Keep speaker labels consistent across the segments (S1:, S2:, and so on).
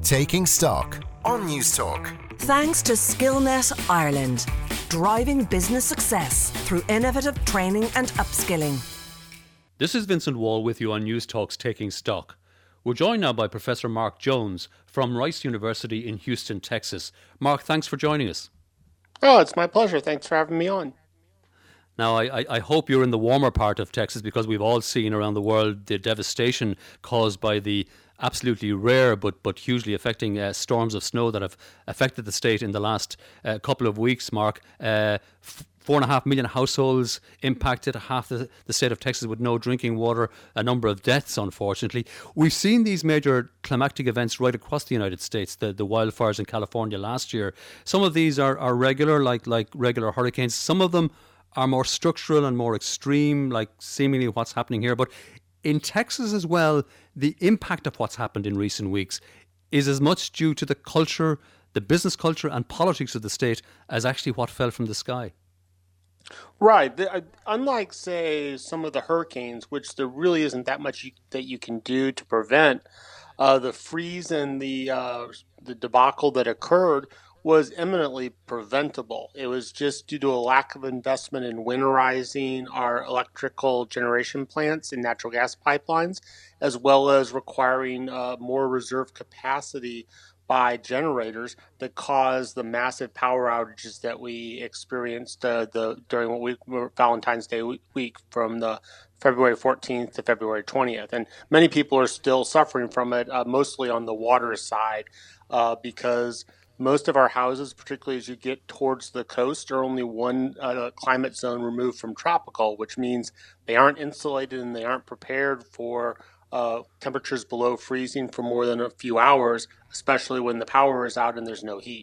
S1: Taking Stock on News Talk.
S2: Thanks to Skillnet Ireland, driving business success through innovative training and upskilling.
S3: This is Vincent Wall with you on News Talk's Taking Stock. We're joined now by Professor Mark Jones from Rice University in Houston, Texas. Mark, thanks for joining us.
S4: Oh, it's my pleasure. Thanks for having me on.
S3: Now, I hope you're in the warmer part of Texas, because we've all seen around the world the devastation caused by the absolutely rare but hugely affecting storms of snow that have affected the state in the last couple of weeks, Mark. 4.5 million households impacted, half the state of Texas with no drinking water, a number of deaths, unfortunately. We've seen these major climatic events right across the United States, the wildfires in California last year. Some of these are regular, like regular hurricanes. Some of them are more structural and more extreme, like seemingly what's happening here. But in Texas as well, the impact of what's happened in recent weeks is as much due to the culture, the business culture and politics of the state as actually what fell from the sky.
S4: Right. Unlike, say, some of the hurricanes, which there really isn't that much that you can do to prevent, the freeze and the debacle that occurred was eminently preventable. It was just due to a lack of investment in winterizing our electrical generation plants and natural gas pipelines, as well as requiring more reserve capacity by generators that caused the massive power outages that we experienced during Valentine's Day week from the February 14th to February 20th. And many people are still suffering from it, mostly on the water side, because most of our houses, particularly as you get towards the coast, are only one climate zone removed from tropical, which means they aren't insulated and they aren't prepared for temperatures below freezing for more than a few hours, especially when the power is out and there's no heat.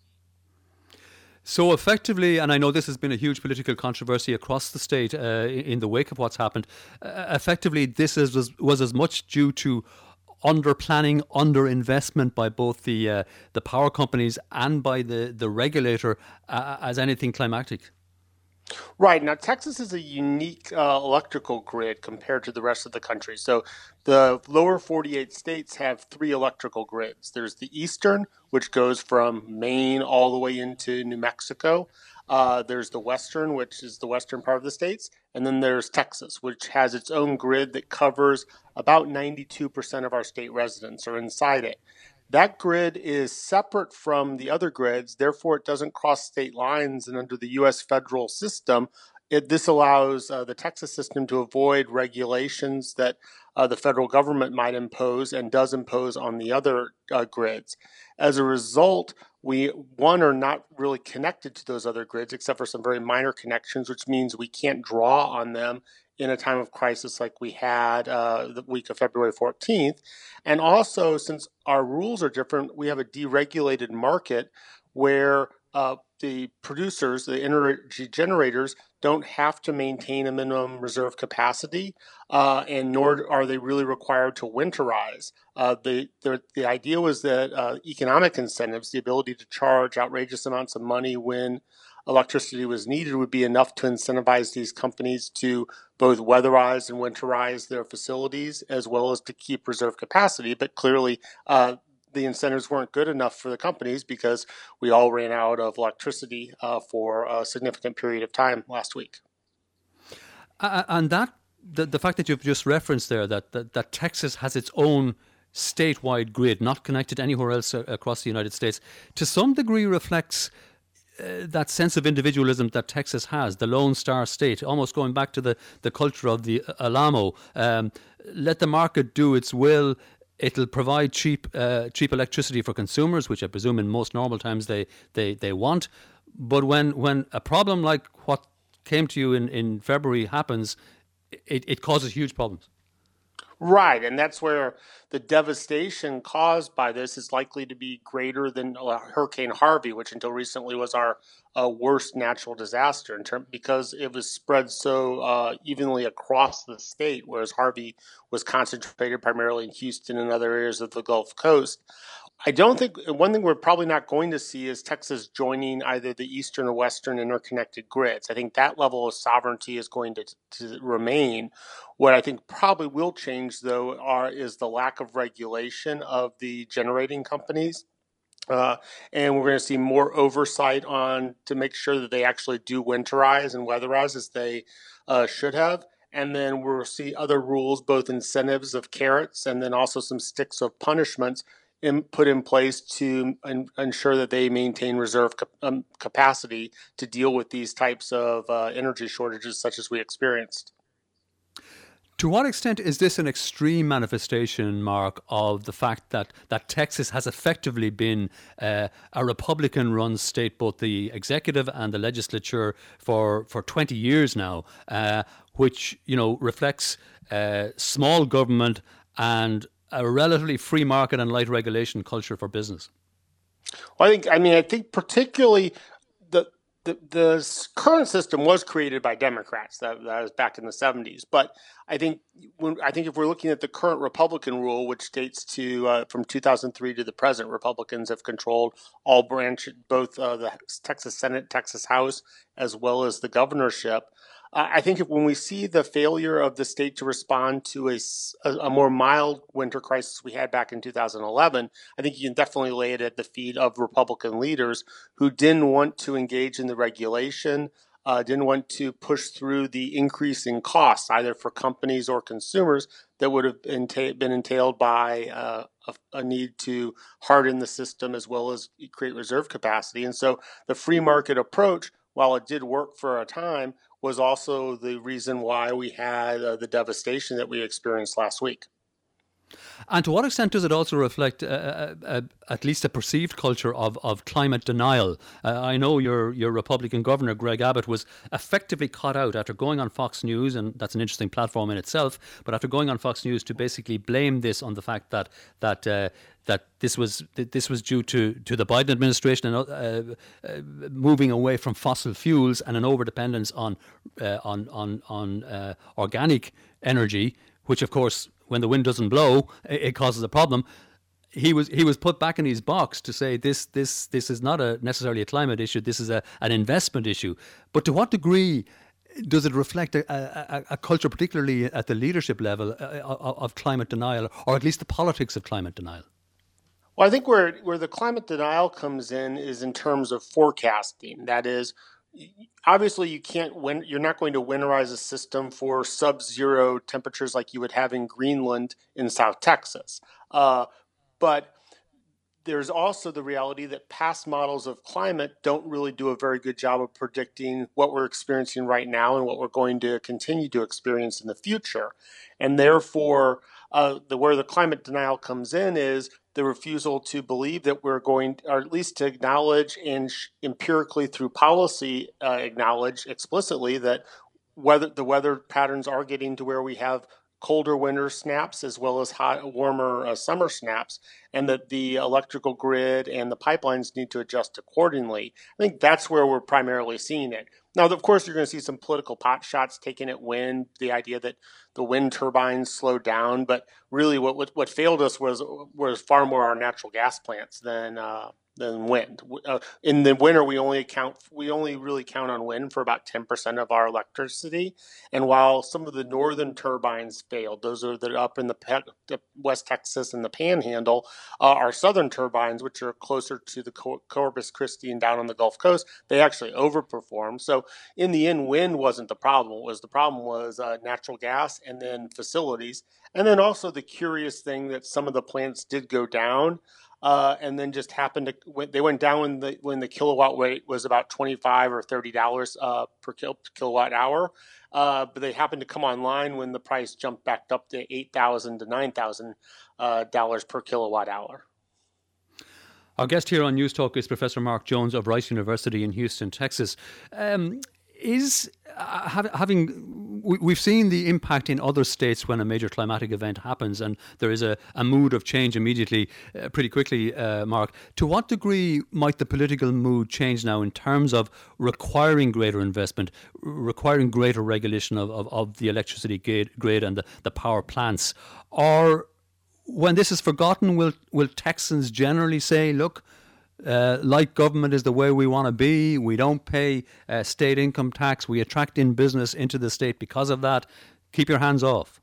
S3: So effectively, and I know this has been a huge political controversy across the state in the wake of what's happened, effectively this was as much due to under-planning, under-investment by both the power companies and by the regulator as anything climactic.
S4: Right. Now, Texas is a unique electrical grid compared to the rest of the country. So the lower 48 states have three electrical grids. There's the eastern, which goes from Maine all the way into New Mexico. There's the western, which is the western part of the states. And then there's Texas, which has its own grid that covers about 92% of our state residents are inside it. That grid is separate from the other grids, therefore it doesn't cross state lines, and under the U.S. federal system, this allows the Texas system to avoid regulations that the federal government might impose and does impose on the other grids. As a result, we are not really connected to those other grids except for some very minor connections, which means we can't draw on them in a time of crisis like we had the week of February 14th. And also, since our rules are different, we have a deregulated market where the producers, the energy generators, don't have to maintain a minimum reserve capacity, and nor are they really required to winterize. The idea was that economic incentives, the ability to charge outrageous amounts of money when electricity was needed, would be enough to incentivize these companies to both weatherize and winterize their facilities, as well as to keep reserve capacity. But clearly, the incentives weren't good enough for the companies because we all ran out of electricity for a significant period of time last week.
S3: And the fact that you've just referenced there, that Texas has its own statewide grid, not connected anywhere else across the United States, to some degree reflects that sense of individualism that Texas has, the Lone Star State, almost going back to the culture of the Alamo. Let the market do its will. It'll provide cheap electricity for consumers, which I presume in most normal times they want. But when a problem like what came to you in February happens, it causes huge problems.
S4: Right, and that's where the devastation caused by this is likely to be greater than Hurricane Harvey, which until recently was our worst natural disaster because it was spread so evenly across the state, whereas Harvey was concentrated primarily in Houston and other areas of the Gulf Coast. I don't think one thing we're probably not going to see is Texas joining either the eastern or western interconnected grids. I think that level of sovereignty is going to remain. What I think probably will change, though, is the lack of regulation of the generating companies. And we're going to see more oversight to make sure that they actually do winterize and weatherize as they should have. And then we'll see other rules, both incentives of carrots and then also some sticks of punishments put in place to ensure that they maintain reserve capacity to deal with these types of energy shortages such as we experienced.
S3: To what extent is this an extreme manifestation, Mark, of the fact that Texas has effectively been a Republican-run state, both the executive and the legislature, for 20 years now, which reflects small government and a relatively free market and light regulation culture for business?
S4: Well, I think particularly the current system was created by Democrats. That was back in the 70s. But I think if we're looking at the current Republican rule, which dates to from 2003 to the present, Republicans have controlled all branches, both the Texas Senate, Texas House, as well as the governorship. I think when we see the failure of the state to respond to a more mild winter crisis we had back in 2011, I think you can definitely lay it at the feet of Republican leaders who didn't want to engage in the regulation, didn't want to push through the increase in costs, either for companies or consumers, that would have been entailed by a need to harden the system as well as create reserve capacity. And so the free market approach, while it did work for a time, was also the reason why we had the devastation that we experienced last week.
S3: And to what extent does it also reflect at least a perceived culture of climate denial? I know your Republican governor, Greg Abbott, was effectively caught out after going on Fox News, and that's an interesting platform in itself, but after going on Fox News to basically blame this on the fact that this was due to the Biden administration and moving away from fossil fuels and an overdependence on organic energy, which of course, when the wind doesn't blow, it causes a problem. He was put back in his box to say this is not necessarily a climate issue. This is an investment issue. But to what degree does it reflect a culture, particularly at the leadership level, of climate denial, or at least the politics of climate denial?
S4: Well, I think where the climate denial comes in is in terms of forecasting. That is, obviously you're not going to winterize a system for sub-zero temperatures like you would have in Greenland in South Texas. But there's also the reality that past models of climate don't really do a very good job of predicting what we're experiencing right now and what we're going to continue to experience in the future. And therefore, where the climate denial comes in is the refusal to believe that we're going, or at least to acknowledge and empirically through policy acknowledge explicitly that the weather patterns are getting to where we have colder winter snaps as well as warmer summer snaps, and that the electrical grid and the pipelines need to adjust accordingly. I think that's where we're primarily seeing it. Now, of course, you're going to see some political pot shots taken at wind, the idea that the wind turbines slowed down, but really what failed us was far more our natural gas plants than wind. In the winter, we only really count on wind for about 10% of our electricity. And while some of the northern turbines failed, those are up in the West Texas and the Panhandle, our southern turbines, which are closer to the Corpus Christi and down on the Gulf Coast, they actually overperformed. So in the end, wind wasn't the problem. The problem was natural gas and then facilities. And then also the curious thing that some of the plants did go down. And then just they went down when the kilowatt rate was about $25 or $30 per kilowatt hour. But they happened to come online when the price jumped back up to $8,000 to $9,000 per kilowatt hour.
S3: Our guest here on News Talk is Professor Mark Jones of Rice University in Houston, Texas. We've seen the impact in other states when a major climatic event happens, and there is a mood of change immediately, pretty quickly, Mark. To what degree might the political mood change now in terms of requiring greater investment, requiring greater regulation of the electricity grid and the power plants? Or when this is forgotten, will Texans generally say, look, like government is the way we want to be. We don't pay state income tax. We attract in business into the state because of that. Keep your hands off.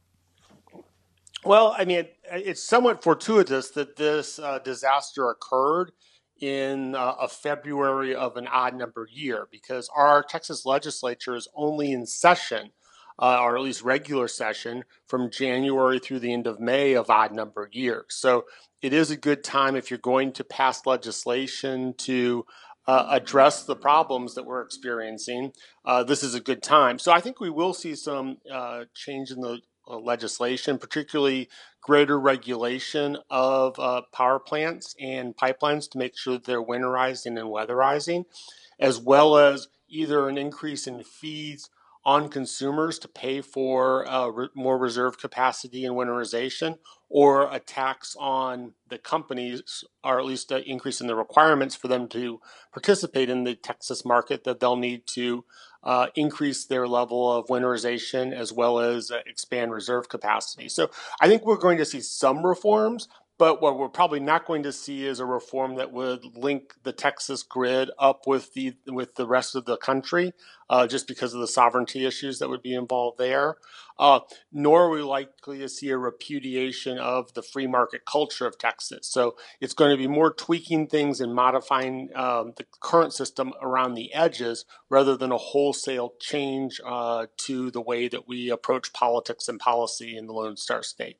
S4: Well, I mean, it's somewhat fortuitous that this disaster occurred in a February of an odd number year, because our Texas legislature is only in session, or at least regular session, from January through the end of May of odd number years. So it is a good time if you're going to pass legislation to address the problems that we're experiencing. This is a good time. So I think we will see some change in the legislation, particularly greater regulation of power plants and pipelines to make sure that they're winterizing and weatherizing, as well as either an increase in fees on consumers to pay for more reserve capacity and winterization, or a tax on the companies, or at least an increase in the requirements for them to participate in the Texas market, that they'll need to increase their level of winterization as well as expand reserve capacity. So I think we're going to see some reforms, but what we're probably not going to see is a reform that would link the Texas grid up with the rest of the country, just because of the sovereignty issues that would be involved there. Nor are we likely to see a repudiation of the free market culture of Texas. So it's going to be more tweaking things and modifying the current system around the edges, rather than a wholesale change to the way that we approach politics and policy in the Lone Star State.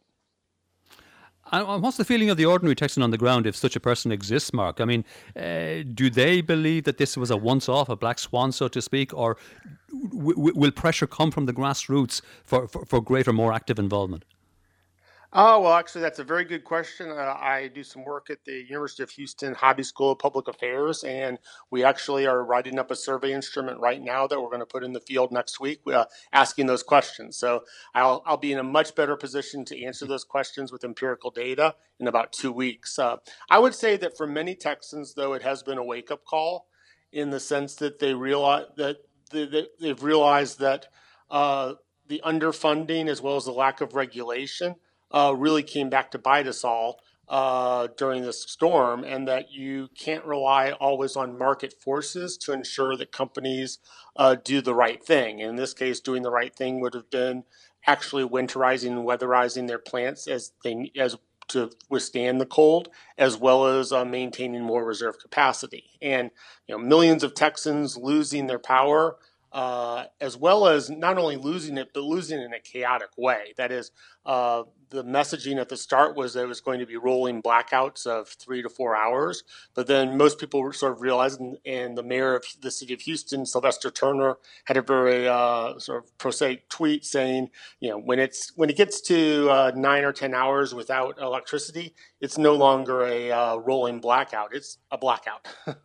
S3: And what's the feeling of the ordinary Texan on the ground, if such a person exists, Mark? I mean, do they believe that this was a once-off, a black swan, so to speak, or will pressure come from the grassroots for greater, more active involvement?
S4: Oh, well, actually, that's a very good question. I do some work at the University of Houston Hobby School of Public Affairs, and we actually are writing up a survey instrument right now that we're going to put in the field next week, asking those questions. So I'll be in a much better position to answer those questions with empirical data in about 2 weeks. I would say that for many Texans, though, it has been a wake-up call, in the sense that they realize that they've realized that the underfunding as well as the lack of regulation really came back to bite us all during this storm, and that you can't rely always on market forces to ensure that companies do the right thing. In this case, doing the right thing would have been actually winterizing and weatherizing their plants as to withstand the cold, as well as maintaining more reserve capacity. And millions of Texans losing their power, as well as not only losing it, but losing it in a chaotic way. That is, the messaging at the start was that it was going to be rolling blackouts of 3 to 4 hours. But then most people were sort of realizing, and the mayor of the city of Houston, Sylvester Turner, had a very sort of prosaic tweet saying, when it gets to 9 or 10 hours without electricity, it's no longer a rolling blackout. It's a blackout.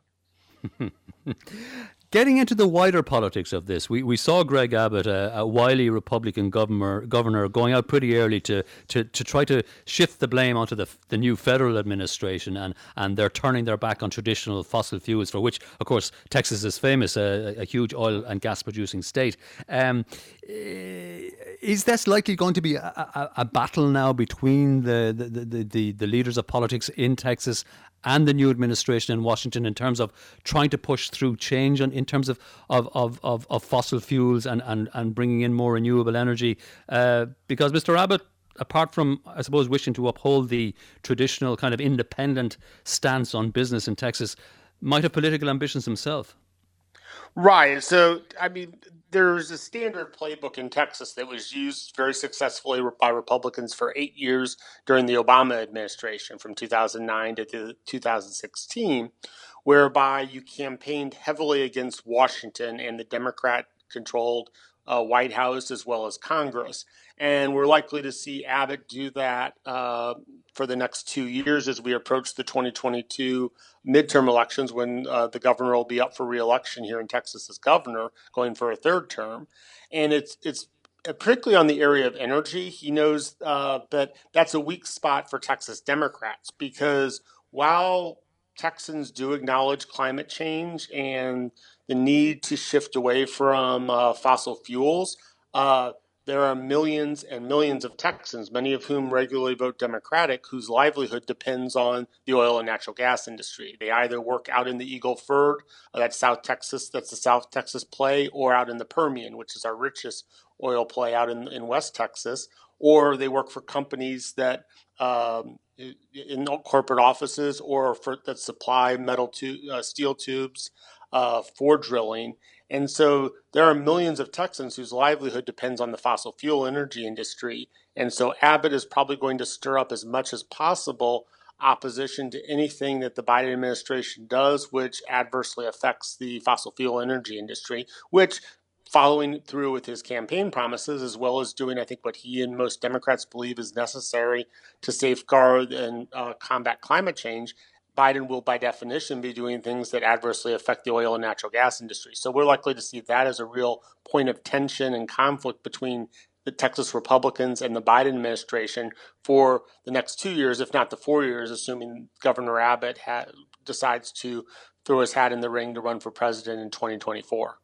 S3: Getting into the wider politics of this, we saw Greg Abbott, a wily Republican governor, going out pretty early to try to shift the blame onto the new federal administration, and they're turning their back on traditional fossil fuels, for which, of course, Texas is famous, a huge oil and gas producing state. Is this likely going to be a battle now between the leaders of politics in Texas and the new administration in Washington, in terms of trying to push through change in terms of fossil fuels and bringing in more renewable energy? Because Mr. Abbott, apart from, I suppose, wishing to uphold the traditional kind of independent stance on business in Texas, might have political ambitions himself.
S4: Right. So, I mean, there's a standard playbook in Texas that was used very successfully by Republicans for 8 years during the Obama administration, from 2009 to 2016, whereby you campaigned heavily against Washington and the Democrat-controlled White House as well as Congress. And we're likely to see Abbott do that for the next 2 years as we approach the 2022 midterm elections, when the governor will be up for re-election here in Texas as governor, going for a third term. And it's particularly on the area of energy. He knows that that's a weak spot for Texas Democrats, because while Texans do acknowledge climate change and the need to shift away from fossil fuels, there are millions and millions of Texans, many of whom regularly vote Democratic, whose livelihood depends on the oil and natural gas industry. They either work out in the Eagle Ford, that's South Texas, that's the South Texas play, or out in the Permian, which is our richest oil play out in West Texas, or they work for companies that in corporate offices or that supply steel tubes for drilling. And so there are millions of Texans whose livelihood depends on the fossil fuel energy industry. And so Abbott is probably going to stir up as much as possible opposition to anything that the Biden administration does, which adversely affects the fossil fuel energy industry, which, following through with his campaign promises, as well as doing, I think, what he and most Democrats believe is necessary to safeguard and combat climate change, Biden will, by definition, be doing things that adversely affect the oil and natural gas industry. So we're likely to see that as a real point of tension and conflict between the Texas Republicans and the Biden administration for the next 2 years, if not the 4 years, assuming Governor Abbott decides to throw his hat in the ring to run for president in 2024.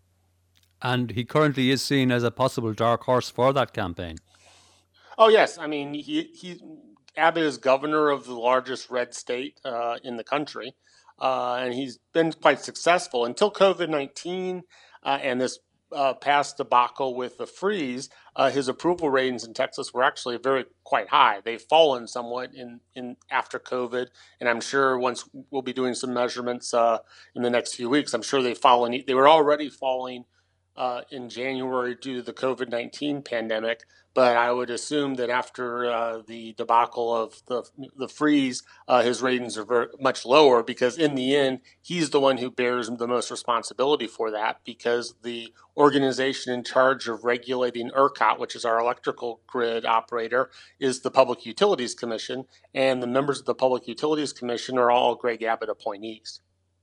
S3: And he currently is seen as a possible dark horse for that campaign.
S4: Oh, yes. I mean, Abbott is governor of the largest red state in the country, and he's been quite successful until COVID-19 and this past debacle with the freeze. His approval ratings in Texas were actually quite high. They've fallen somewhat in after COVID, and I'm sure once we'll be doing some measurements in the next few weeks, I'm sure they've fallen. They were already falling in January due to the COVID-19 pandemic, but I would assume that after the debacle of the freeze, his ratings are much lower, because in the end, he's the one who bears the most responsibility for that, because the organization in charge of regulating ERCOT, which is our electrical grid operator, is the Public Utilities Commission, and the members of the Public Utilities Commission are all Greg Abbott appointees.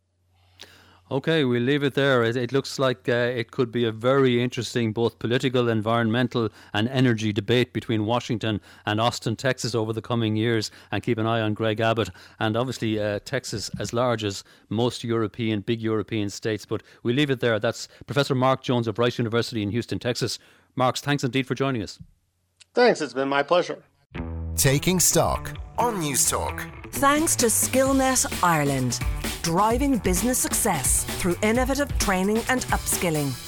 S3: Okay, we'll leave it there. It looks like it could be a very interesting both political, environmental and energy debate between Washington and Austin, Texas over the coming years, and keep an eye on Greg Abbott and obviously Texas as large as most big European states. But we'll leave it there. That's Professor Mark Jones of Rice University in Houston, Texas. Mark, thanks indeed for joining us.
S4: Thanks, it's been my pleasure.
S1: Taking Stock on News Talk.
S2: Thanks to Skillnet Ireland, driving business success through innovative training and upskilling.